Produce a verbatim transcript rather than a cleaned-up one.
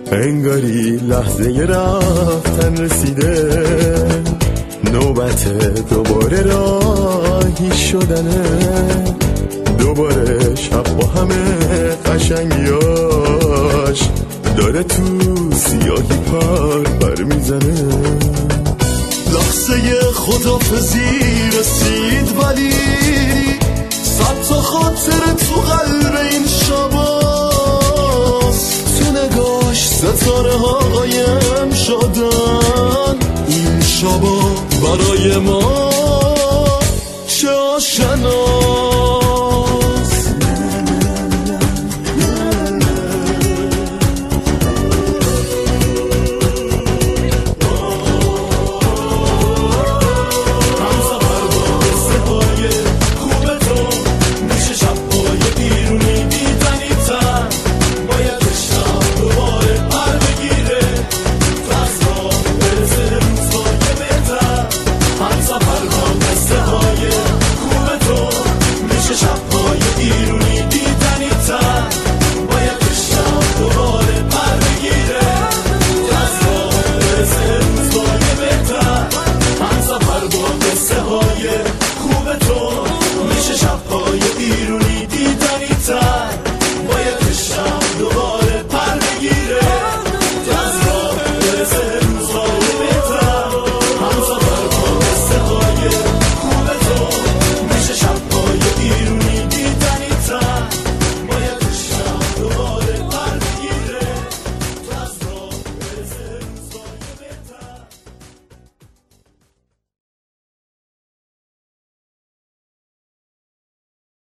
انگاری لحظه رفتن رسیده، نوبت دوباره راهی شدنه، دوباره شب با همه قشنگیاش داره تو سیاهی پر پر میزنه. لحظه خدافزی رسید ولی صد تا خاطر تو قلب این شباست، تو نگاش ستاره ها قایم شدن، این شبا برای ما